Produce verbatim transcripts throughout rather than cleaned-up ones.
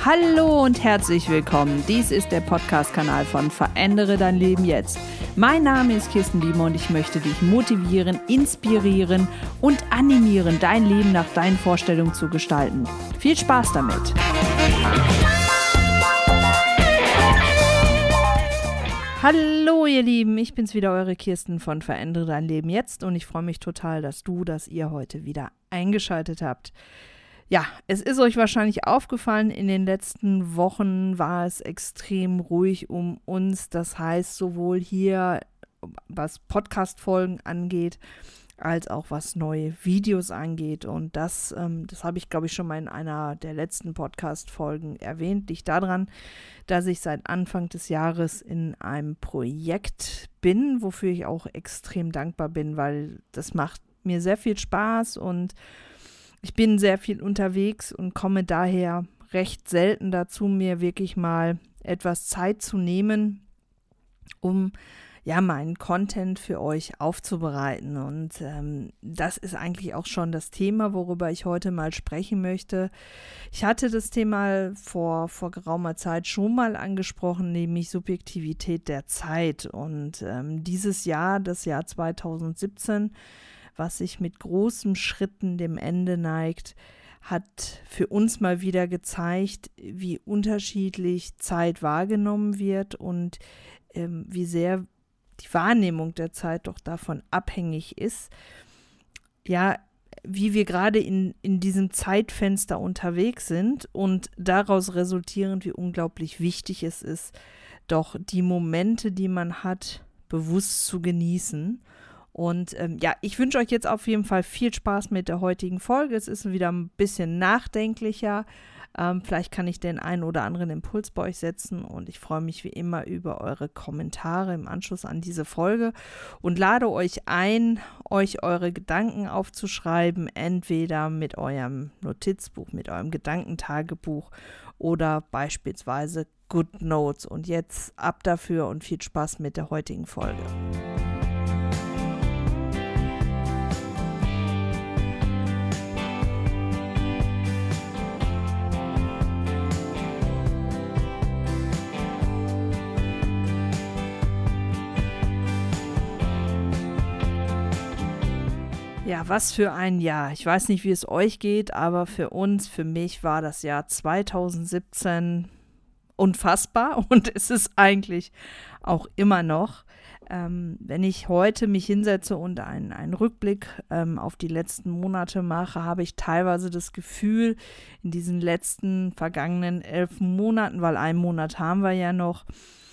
Hallo und herzlich willkommen. Dies ist der Podcast-Kanal von Verändere dein Leben jetzt. Mein Name ist Kirsten Biemer und ich möchte dich motivieren, inspirieren und animieren, dein Leben nach deinen Vorstellungen zu gestalten. Viel Spaß damit! Hallo ihr Lieben, ich bin's wieder, eure Kirsten von Verändere dein Leben jetzt und ich freue mich total, dass du, dass ihr heute wieder eingeschaltet habt. Ja, es ist euch wahrscheinlich aufgefallen, in den letzten Wochen war es extrem ruhig um uns. Das heißt, sowohl hier, was Podcast-Folgen angeht, als auch was neue Videos angeht. Und das, ähm, das habe ich, glaube ich, schon mal in einer der letzten Podcast-Folgen erwähnt. Liegt daran, dass ich seit Anfang des Jahres in einem Projekt bin, wofür ich auch extrem dankbar bin, weil das macht mir sehr viel Spaß und ich bin sehr viel unterwegs und komme daher recht selten dazu, mir wirklich mal etwas Zeit zu nehmen, um ja meinen Content für euch aufzubereiten. Und ähm, das ist eigentlich auch schon das Thema, worüber ich heute mal sprechen möchte. Ich hatte das Thema vor, vor geraumer Zeit schon mal angesprochen, nämlich Subjektivität der Zeit. Und ähm, dieses Jahr, das Jahr zwanzig siebzehn, was sich mit großen Schritten dem Ende neigt, hat für uns mal wieder gezeigt, wie unterschiedlich Zeit wahrgenommen wird und ähm, wie sehr die Wahrnehmung der Zeit doch davon abhängig ist, ja, wie wir gerade in, in diesem Zeitfenster unterwegs sind und daraus resultierend, wie unglaublich wichtig es ist, doch die Momente, die man hat, bewusst zu genießen. Und ähm, ja, ich wünsche euch jetzt auf jeden Fall viel Spaß mit der heutigen Folge. Es ist wieder ein bisschen nachdenklicher. Ähm, vielleicht kann ich den einen oder anderen Impuls bei euch setzen. Und ich freue mich wie immer über eure Kommentare im Anschluss an diese Folge und lade euch ein, euch eure Gedanken aufzuschreiben, entweder mit eurem Notizbuch, mit eurem Gedankentagebuch oder beispielsweise GoodNotes. Und jetzt ab dafür und viel Spaß mit der heutigen Folge. Ja, was für ein Jahr. Ich weiß nicht, wie es euch geht, aber für uns, für mich war das Jahr zwanzig siebzehn unfassbar und es ist eigentlich auch immer noch. Ähm, wenn ich heute mich hinsetze und einen, einen Rückblick ähm, auf die letzten Monate mache, habe ich teilweise das Gefühl, in diesen letzten vergangenen elf Monaten, weil einen Monat haben wir ja noch,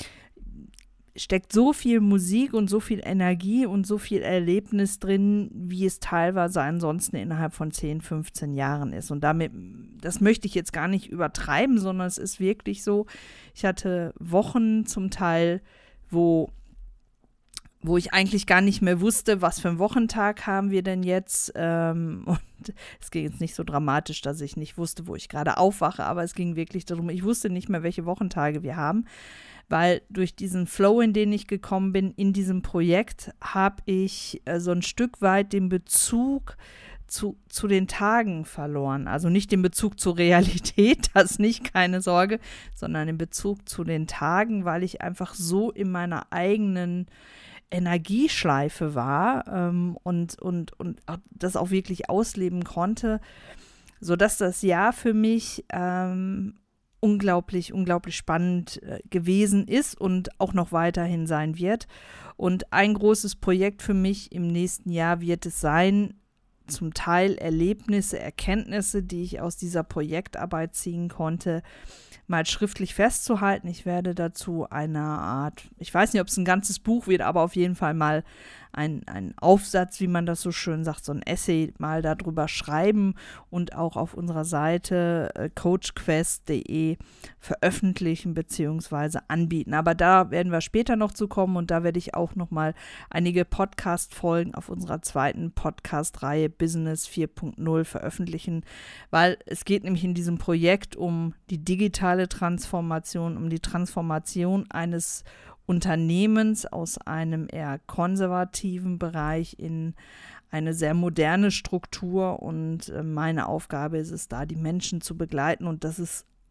steckt so viel Musik und so viel Energie und so viel Erlebnis drin, wie es teilweise ansonsten innerhalb von zehn, fünfzehn Jahren ist. Und damit, das möchte ich jetzt gar nicht übertreiben, sondern es ist wirklich so, ich hatte Wochen zum Teil, wo, wo ich eigentlich gar nicht mehr wusste, was für einen Wochentag haben wir denn jetzt. Ähm, und es ging jetzt nicht so dramatisch, dass ich nicht wusste, wo ich gerade aufwache, aber es ging wirklich darum, ich wusste nicht mehr, welche Wochentage wir haben. Weil durch diesen Flow, in den ich gekommen bin, in diesem Projekt, habe ich äh, so ein Stück weit den Bezug zu, zu den Tagen verloren. Also nicht den Bezug zur Realität, das nicht, keine Sorge, sondern den Bezug zu den Tagen, weil ich einfach so in meiner eigenen Energieschleife war ähm, und, und, und das auch wirklich ausleben konnte, sodass das Jahr für mich ähm, unglaublich, unglaublich spannend äh, gewesen ist und auch noch weiterhin sein wird. Und ein großes Projekt für mich im nächsten Jahr wird es sein, zum Teil Erlebnisse, Erkenntnisse, die ich aus dieser Projektarbeit ziehen konnte, mal schriftlich festzuhalten. Ich werde dazu eine Art, ich weiß nicht, ob es ein ganzes Buch wird, aber auf jeden Fall mal ein, ein Aufsatz, wie man das so schön sagt, so ein Essay mal darüber schreiben und auch auf unserer Seite äh, coachquest punkt de veröffentlichen bzw. anbieten. Aber da werden wir später noch zu kommen und da werde ich auch noch mal einige Podcast-Folgen auf unserer zweiten Podcast-Reihe Business vier Punkt null veröffentlichen, weil es geht nämlich in diesem Projekt um die digitale Transformation, um die Transformation eines Unternehmens aus einem eher konservativen Bereich in eine sehr moderne Struktur und äh, meine Aufgabe ist es da, die Menschen zu begleiten und das ist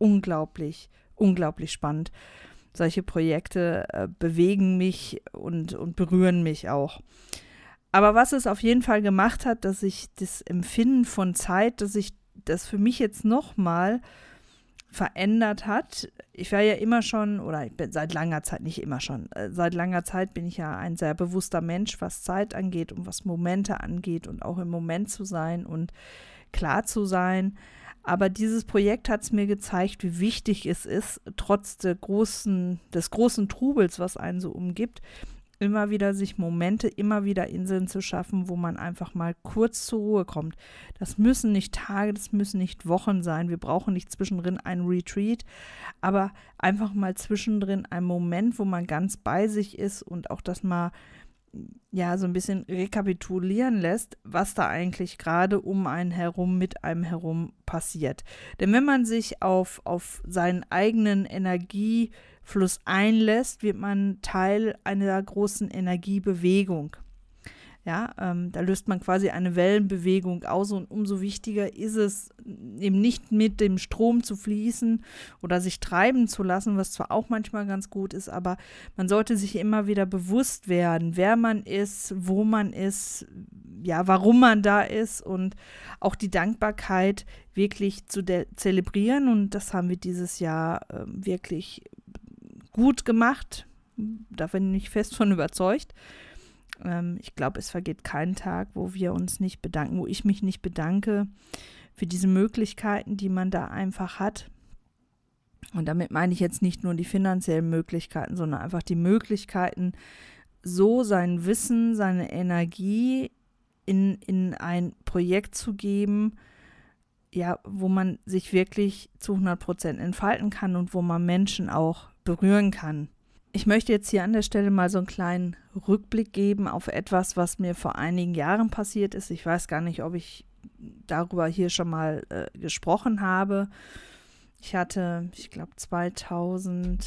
unglaublich, unglaublich spannend. Solche Projekte äh, bewegen mich und, und berühren mich auch. Aber was es auf jeden Fall gemacht hat, dass ich das Empfinden von Zeit, dass ich das für mich jetzt nochmal verändert hat. Ich war ja immer schon, oder ich bin seit langer Zeit, nicht immer schon, äh, seit langer Zeit bin ich ja ein sehr bewusster Mensch, was Zeit angeht und was Momente angeht und auch im Moment zu sein und klar zu sein. Aber dieses Projekt hat es mir gezeigt, wie wichtig es ist, trotz der großen, des großen Trubels, was einen so umgibt, immer wieder sich Momente, immer wieder Inseln zu schaffen, wo man einfach mal kurz zur Ruhe kommt. Das müssen nicht Tage, das müssen nicht Wochen sein. Wir brauchen nicht zwischendrin einen Retreat, aber einfach mal zwischendrin einen Moment, wo man ganz bei sich ist und auch das mal ja so ein bisschen rekapitulieren lässt, was da eigentlich gerade um einen herum, mit einem herum passiert. Denn wenn man sich auf, auf seinen eigenen Energiefluss einlässt, wird man Teil einer großen Energiebewegung. Ja, ähm, da löst man quasi eine Wellenbewegung aus und umso wichtiger ist es, eben nicht mit dem Strom zu fließen oder sich treiben zu lassen, was zwar auch manchmal ganz gut ist, aber man sollte sich immer wieder bewusst werden, wer man ist, wo man ist, ja, warum man da ist und auch die Dankbarkeit wirklich zu de- zelebrieren, und das haben wir dieses Jahr äh, wirklich gut gemacht, da bin ich fest von überzeugt. Ich glaube, es vergeht kein Tag, wo wir uns nicht bedanken, wo ich mich nicht bedanke für diese Möglichkeiten, die man da einfach hat. Und damit meine ich jetzt nicht nur die finanziellen Möglichkeiten, sondern einfach die Möglichkeiten, so sein Wissen, seine Energie in, in ein Projekt zu geben, ja, wo man sich wirklich zu hundert Prozent entfalten kann und wo man Menschen auch berühren kann. Ich möchte jetzt hier an der Stelle mal so einen kleinen Rückblick geben auf etwas, was mir vor einigen Jahren passiert ist. Ich weiß gar nicht, ob ich darüber hier schon mal äh, gesprochen habe. Ich hatte, ich glaube zweitausendsieben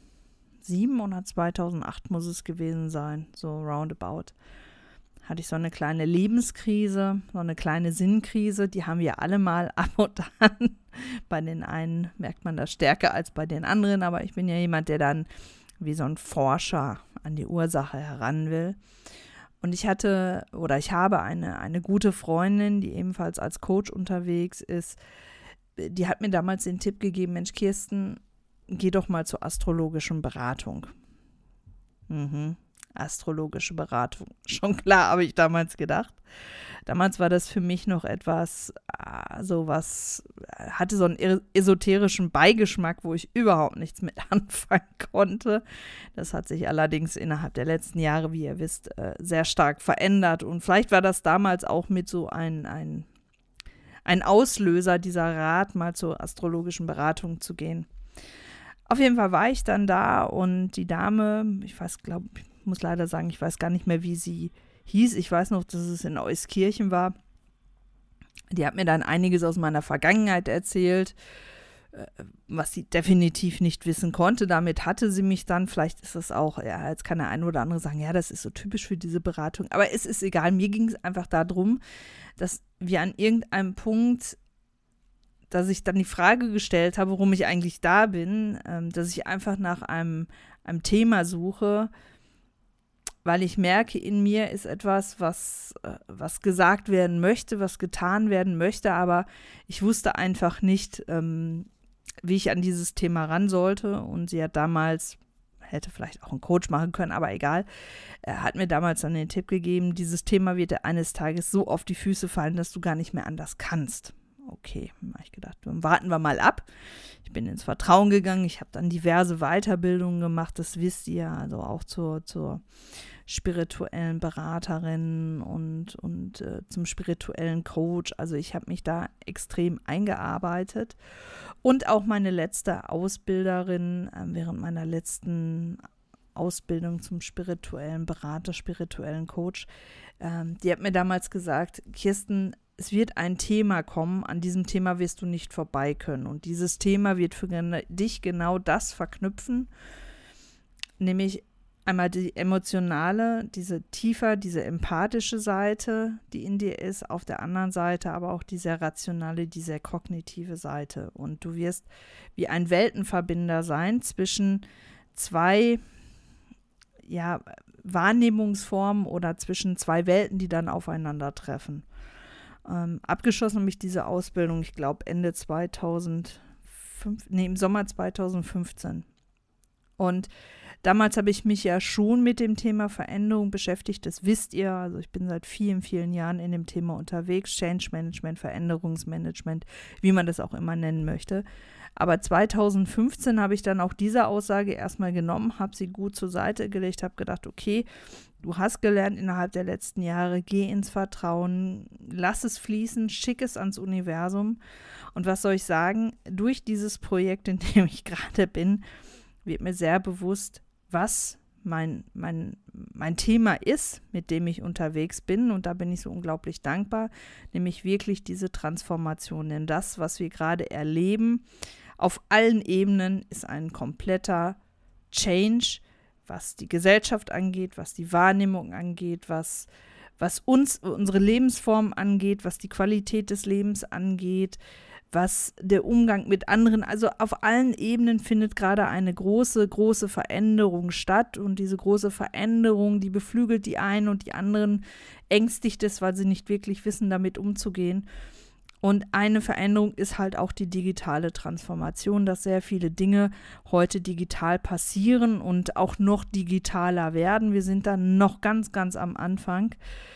oder zweitausendacht muss es gewesen sein, so roundabout, hatte ich so eine kleine Lebenskrise, so eine kleine Sinnkrise. Die haben wir alle mal ab und an. Bei den einen merkt man das stärker als bei den anderen, aber ich bin ja jemand, der dann wie so ein Forscher an die Ursache heran will. Und ich hatte oder ich habe eine, eine gute Freundin, die ebenfalls als Coach unterwegs ist. Die hat mir damals den Tipp gegeben, Mensch Kirsten, geh doch mal zur astrologischen Beratung. Mhm. Astrologische Beratung. Schon klar, habe ich damals gedacht. Damals war das für mich noch etwas, so was, hatte so einen esoterischen Beigeschmack, wo ich überhaupt nichts mit anfangen konnte. Das hat sich allerdings innerhalb der letzten Jahre, wie ihr wisst, sehr stark verändert. Und vielleicht war das damals auch mit so ein, ein, ein Auslöser, dieser Rat, mal zur astrologischen Beratung zu gehen. Auf jeden Fall war ich dann da und die Dame, ich weiß, glaube ich, muss leider sagen, ich weiß gar nicht mehr, wie sie hieß. Ich weiß noch, dass es in Euskirchen war. Die hat mir dann einiges aus meiner Vergangenheit erzählt, was sie definitiv nicht wissen konnte. Damit hatte sie mich dann, vielleicht ist es auch, ja, jetzt kann der eine oder andere sagen, ja, das ist so typisch für diese Beratung. Aber es ist egal, mir ging es einfach darum, dass wir an irgendeinem Punkt, dass ich dann die Frage gestellt habe, warum ich eigentlich da bin, ähm, dass ich einfach nach einem, einem Thema suche, weil ich merke, in mir ist etwas, was, äh, was gesagt werden möchte, was getan werden möchte, aber ich wusste einfach nicht, ähm, wie ich an dieses Thema ran sollte. Und sie hat damals, hätte vielleicht auch einen Coach machen können, aber egal, er hat mir damals dann den Tipp gegeben, dieses Thema wird dir eines Tages so auf die Füße fallen, dass du gar nicht mehr anders kannst. Okay, habe ich gedacht, dann warten wir mal ab. Ich bin ins Vertrauen gegangen, ich habe dann diverse Weiterbildungen gemacht, das wisst ihr, also auch zur, zur spirituellen Beraterin und, und äh, zum spirituellen Coach. Also ich habe mich da extrem eingearbeitet. Und auch meine letzte Ausbilderin äh, während meiner letzten Ausbildung zum spirituellen Berater, spirituellen Coach, ähm, die hat mir damals gesagt, Kirsten, es wird ein Thema kommen, an diesem Thema wirst du nicht vorbei können. Und dieses Thema wird für dich genau das verknüpfen, nämlich Einmal die emotionale, diese tiefer, diese empathische Seite, die in dir ist, auf der anderen Seite aber auch die sehr rationale, die sehr kognitive Seite. Und du wirst wie ein Weltenverbinder sein zwischen zwei, ja, Wahrnehmungsformen oder zwischen zwei Welten, die dann aufeinandertreffen. Ähm, abgeschlossen habe ich diese Ausbildung, ich glaube Ende zweitausendfünf, nee, im Sommer zweitausendfünfzehn. Und damals habe ich mich ja schon mit dem Thema Veränderung beschäftigt, das wisst ihr. Also ich bin seit vielen, vielen Jahren in dem Thema unterwegs, Change Management, Veränderungsmanagement, wie man das auch immer nennen möchte. Aber zweitausendfünfzehn habe ich dann auch diese Aussage erstmal genommen, habe sie gut zur Seite gelegt, habe gedacht, okay, du hast gelernt innerhalb der letzten Jahre, geh ins Vertrauen, lass es fließen, schick es ans Universum. Und was soll ich sagen, durch dieses Projekt, in dem ich gerade bin, wird mir sehr bewusst, was mein, mein, mein Thema ist, mit dem ich unterwegs bin. Und da bin ich so unglaublich dankbar, nämlich wirklich diese Transformation. Denn das, was wir gerade erleben, auf allen Ebenen, ist ein kompletter Change, was die Gesellschaft angeht, was die Wahrnehmung angeht, was, was uns, unsere Lebensform angeht, was die Qualität des Lebens angeht, was der Umgang mit anderen, also auf allen Ebenen findet gerade eine große, große Veränderung statt und diese große Veränderung, die beflügelt die einen und die anderen, ängstigt es, weil sie nicht wirklich wissen, damit umzugehen. Und eine Veränderung ist halt auch die digitale Transformation, dass sehr viele Dinge heute digital passieren und auch noch digitaler werden. Wir sind da noch ganz, ganz am Anfang.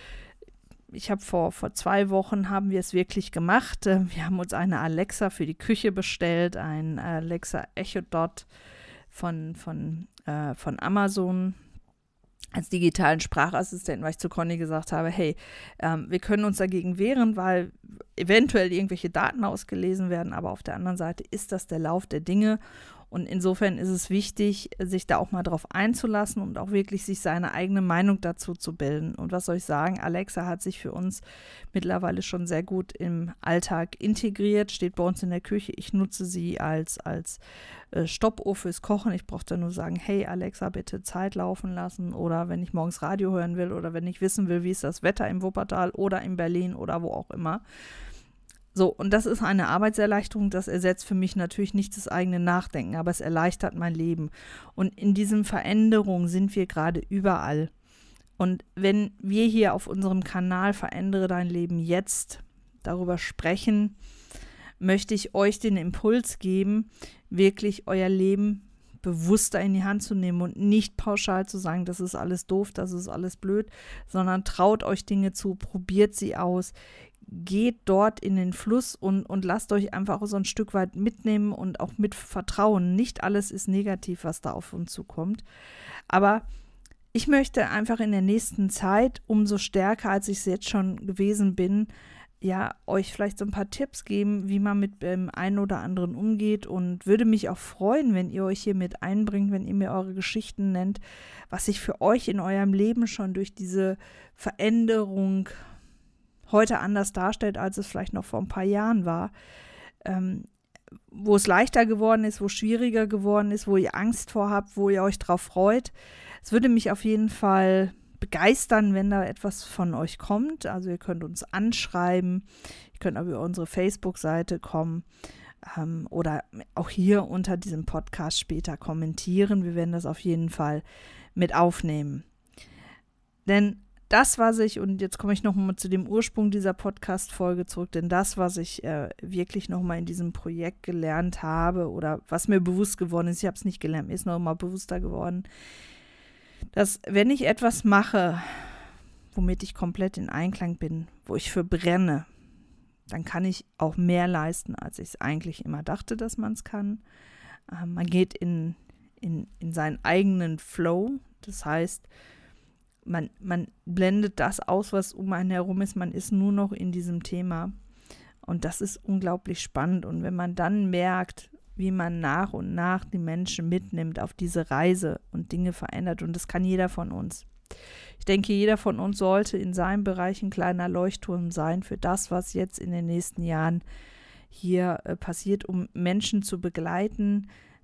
Ich habe vor, vor zwei Wochen haben wir es wirklich gemacht. Wir haben uns eine Alexa für die Küche bestellt, ein Alexa Echo Dot von, von, äh, von Amazon als digitalen Sprachassistenten, weil ich zu Conny gesagt habe, hey, ähm, wir können uns dagegen wehren, weil eventuell irgendwelche Daten ausgelesen werden, aber auf der anderen Seite ist das der Lauf der Dinge. Und insofern ist es wichtig, sich da auch mal drauf einzulassen und auch wirklich sich seine eigene Meinung dazu zu bilden. Und was soll ich sagen, Alexa hat sich für uns mittlerweile schon sehr gut im Alltag integriert, steht bei uns in der Küche. Ich nutze sie als, als äh, Stoppuhr fürs Kochen. Ich brauche da nur sagen, hey Alexa, bitte Zeit laufen lassen. Oder wenn ich morgens Radio hören will oder wenn ich wissen will, wie ist das Wetter im Wuppertal oder in Berlin oder wo auch immer. So, und das ist eine Arbeitserleichterung, das ersetzt für mich natürlich nicht das eigene Nachdenken, aber es erleichtert mein Leben. Und in diesen Veränderungen sind wir gerade überall. Und wenn wir hier auf unserem Kanal Verändere dein Leben jetzt darüber sprechen, möchte ich euch den Impuls geben, wirklich euer Leben bewusster in die Hand zu nehmen und nicht pauschal zu sagen, das ist alles doof, das ist alles blöd, sondern traut euch Dinge zu, probiert sie aus, geht dort in den Fluss und, und lasst euch einfach so ein Stück weit mitnehmen und auch mit Vertrauen. Nicht alles ist negativ, was da auf uns zukommt. Aber ich möchte einfach in der nächsten Zeit, umso stärker, als ich es jetzt schon gewesen bin, ja, euch vielleicht so ein paar Tipps geben, wie man mit dem einen oder anderen umgeht und würde mich auch freuen, wenn ihr euch hier mit einbringt, wenn ihr mir eure Geschichten nennt, was sich für euch in eurem Leben schon durch diese Veränderung heute anders darstellt, als es vielleicht noch vor ein paar Jahren war, ähm, wo es leichter geworden ist, wo es schwieriger geworden ist, wo ihr Angst vor habt, wo ihr euch drauf freut. Es würde mich auf jeden Fall begeistern, wenn da etwas von euch kommt. Also ihr könnt uns anschreiben, ihr könnt aber über unsere Facebook-Seite kommen ähm, oder auch hier unter diesem Podcast später kommentieren. Wir werden das auf jeden Fall mit aufnehmen. Denn das, was ich, und jetzt komme ich nochmal zu dem Ursprung dieser Podcast-Folge zurück, denn das, was ich äh, wirklich nochmal in diesem Projekt gelernt habe oder was mir bewusst geworden ist, ich habe es nicht gelernt, mir ist nochmal bewusster geworden, dass wenn ich etwas mache, womit ich komplett in Einklang bin, wo ich für brenne, dann kann ich auch mehr leisten, als ich es eigentlich immer dachte, dass man es kann. Äh, man geht in, in, in seinen eigenen Flow, das heißt, Man, man blendet das aus, was um einen herum ist. Man ist nur noch in diesem Thema. Und das ist unglaublich spannend. Und wenn man dann merkt, wie man nach und nach die Menschen mitnimmt auf diese Reise und Dinge verändert, und das kann jeder von uns. Ich denke, jeder von uns sollte in seinem Bereich ein kleiner Leuchtturm sein für das, was jetzt in den nächsten Jahren hier äh, passiert, um Menschen zu begleiten,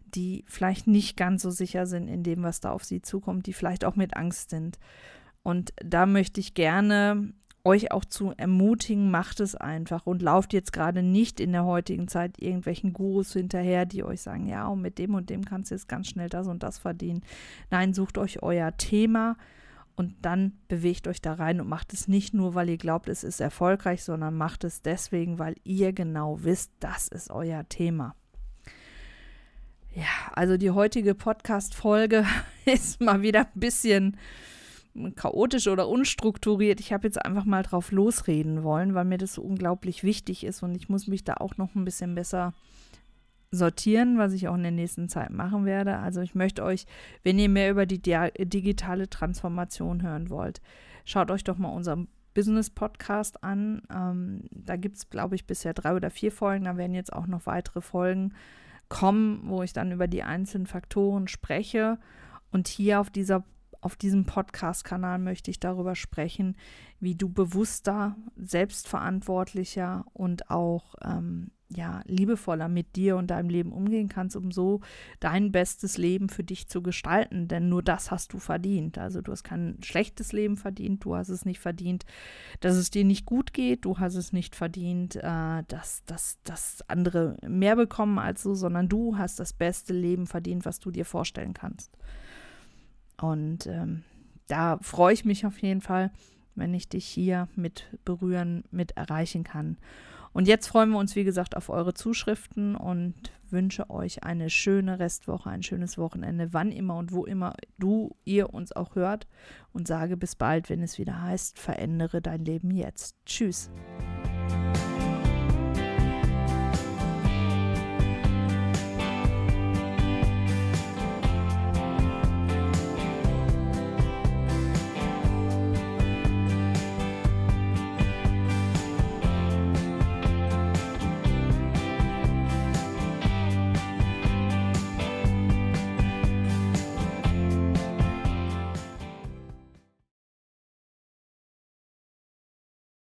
die vielleicht nicht ganz so sicher sind in dem, was da auf sie zukommt, die vielleicht auch mit Angst sind. Und da möchte ich gerne euch auch zu ermutigen, macht es einfach und lauft jetzt gerade nicht in der heutigen Zeit irgendwelchen Gurus hinterher, die euch sagen, ja, und mit dem und dem kannst du jetzt ganz schnell das und das verdienen. Nein, sucht euch euer Thema und dann bewegt euch da rein und macht es nicht nur, weil ihr glaubt, es ist erfolgreich, sondern macht es deswegen, weil ihr genau wisst, das ist euer Thema. Ja, also die heutige Podcast-Folge ist mal wieder ein bisschen chaotisch oder unstrukturiert. Ich habe jetzt einfach mal drauf losreden wollen, weil mir das so unglaublich wichtig ist und ich muss mich da auch noch ein bisschen besser sortieren, was ich auch in der nächsten Zeit machen werde. Also ich möchte euch, wenn ihr mehr über die dia- digitale Transformation hören wollt, schaut euch doch mal unseren Business-Podcast an. Ähm, da gibt es, glaube ich, bisher drei oder vier Folgen. Da werden jetzt auch noch weitere Folgen kommen, wo ich dann über die einzelnen Faktoren spreche. Und hier auf dieser Auf diesem Podcast-Kanal möchte ich darüber sprechen, wie du bewusster, selbstverantwortlicher und auch ähm, ja, liebevoller mit dir und deinem Leben umgehen kannst, um so dein bestes Leben für dich zu gestalten. Denn nur das hast du verdient. Also du hast kein schlechtes Leben verdient, du hast es nicht verdient, dass es dir nicht gut geht, du hast es nicht verdient, äh, dass, dass, dass andere mehr bekommen als du, sondern du hast das beste Leben verdient, was du dir vorstellen kannst. Und ähm, da freue ich mich auf jeden Fall, wenn ich dich hier mit berühren, mit erreichen kann. Und jetzt freuen wir uns, wie gesagt, auf eure Zuschriften und wünsche euch eine schöne Restwoche, ein schönes Wochenende, wann immer und wo immer du, ihr uns auch hört. Und sage bis bald, wenn es wieder heißt, verändere dein Leben jetzt. Tschüss.